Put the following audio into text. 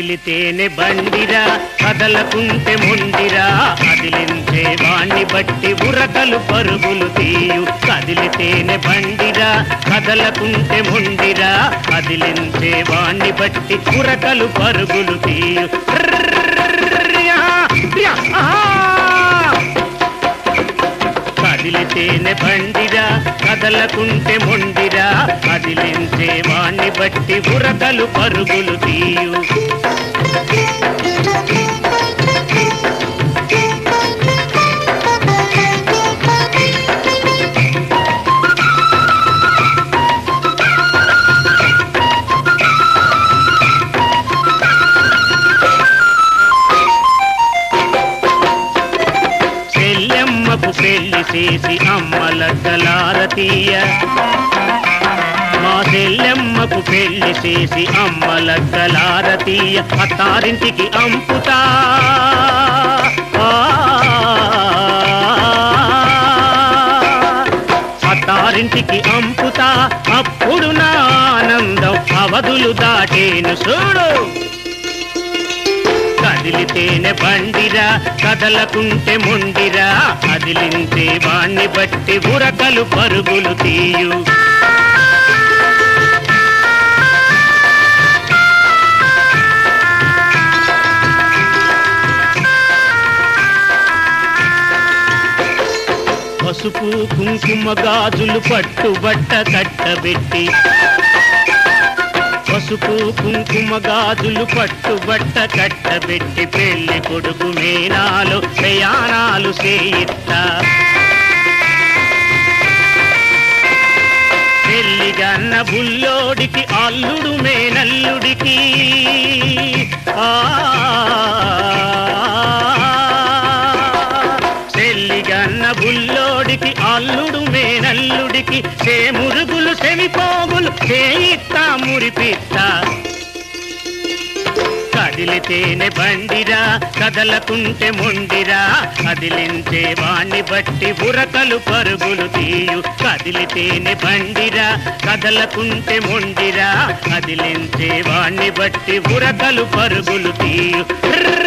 కదిలితేనే బండిరా కదలకుంటే మొండిరా అదిలించే వాణ్ణి బట్టి ఉరకలు పరుగులు తీయు కదిలితేనే బండిరా కదలకుంటే మొండిరా అదిలించే వాణ్ణి బట్టి ఉరకలు పరుగులు తీయు కదిలితేనే బండిరా కదలకుంటే మొండిరా అదిలించే వాణ్ణి బట్టి ఉరకలు పరుగులు తీయు పెళ్లి చేసి అమ్మలక్కలారతీయ మా చెల్లెమ్మకు పెళ్లి చేసి అమ్మలక్కలారతీయ అత్తారింటికి అంపుతా అత్తారింటికి అంపుతా అప్పుడు నా ఆనందం అవధులు దాటేను చూడు కదిలితేనే బండిరా కదలకుంటే మొండిరా అదిలించే వాణ్ణి బట్టి ఉరకలు పరుగులు తీయు పసుపు కుంకుమ గాజులు పట్టుబట్ట కట్టబెట్టి పసుపు కుంకుమ గాజులు పట్టుబట్ట కట్టబెట్టి పెళ్లి కొడుకు మేనాలు ప్రయాణాలు చేయిస్తా పెళ్లిగన్న బుల్లోడికి అల్లుడు మేనల్లుడికి పెళ్లిగన్న బుల్లోడికి అల్లుడు మేనల్లుడికి మురుగులు సెమిపోగులు చేయిస్తా మురిపిస్తా కదిలితేనే బండిరా కదలకుంటే మొండిరా అదిలించే వాణ్ణి బట్టి ఉరకలు పరుగులు తీయు కదిలితేనే బండిరా కదలకుంటే మొండిరా అదిలించే వాణ్ణి బట్టి ఉరకలు పరుగులు తీయు